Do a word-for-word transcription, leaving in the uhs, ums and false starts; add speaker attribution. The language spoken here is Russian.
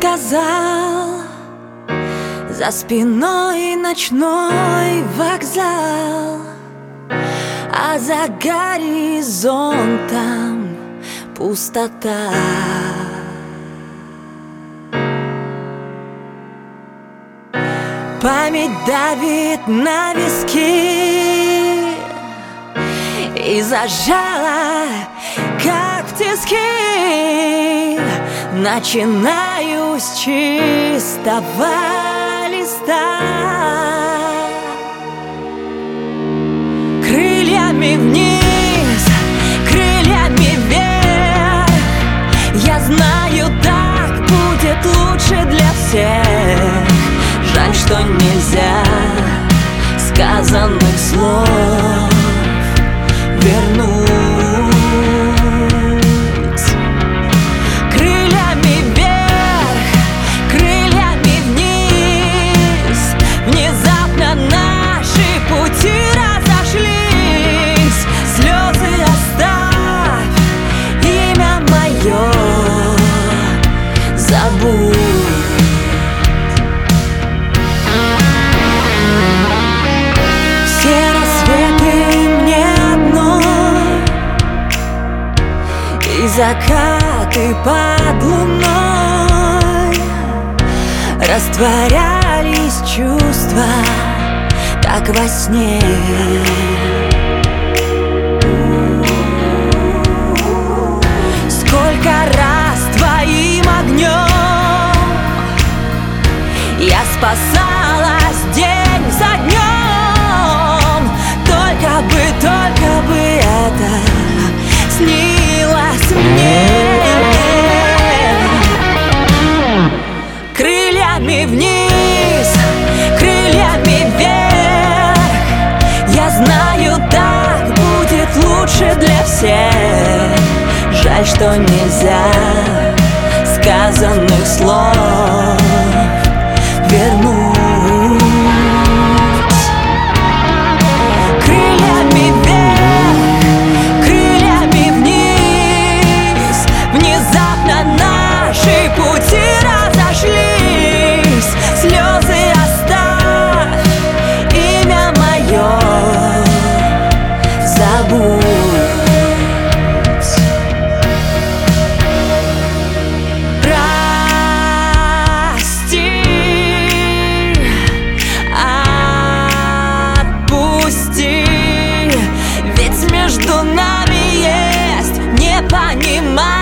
Speaker 1: сказал, за спиной ночной вокзал, а за горизонтом пустота. Память давит на виски и зажала, как в тиски. Начинаю с чистого листа, крыльями вниз, крыльями вверх. Я знаю, так будет лучше для всех. Жаль, что нельзя сказанных слов вернуть. Крыльями вверх, крыльями вниз. Внезапно наши пути разошлись. Слезы оставь, имя мое забудь. И закаты под луной растворялись чувства, как во сне. Сколько раз твоим огнем я спасалась день за днем. Только бы, только бы это снилось мне. Крыльями вниз, крыльями вверх. Я знаю, так будет лучше для всех. Жаль, что нельзя сказанных слов вернуть. Между нами есть непонимание.